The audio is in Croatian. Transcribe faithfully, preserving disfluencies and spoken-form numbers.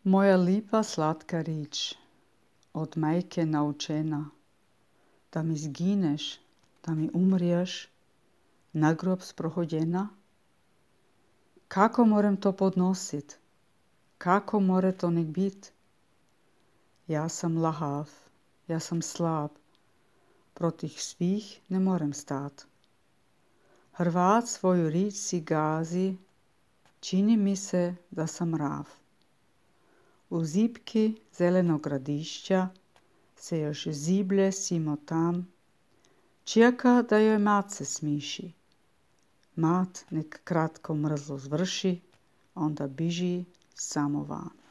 Moja lipa slatka rič, od majke naučena, da mi zgineš, da mi umriješ, na grob sprohodjena. Kako moram to podnosit? Kako more to nek bit? Ja sam lahav, ja sam slab, proti svih ne morem stat. Hrvat svoju rič si gazi, čini mi se da sam rav. U zipki zelenog gradišća se još ziblje simo tam, čeka da joj mat se smiši. Mat nek kratko mrzlo zvrši, onda biži samo van.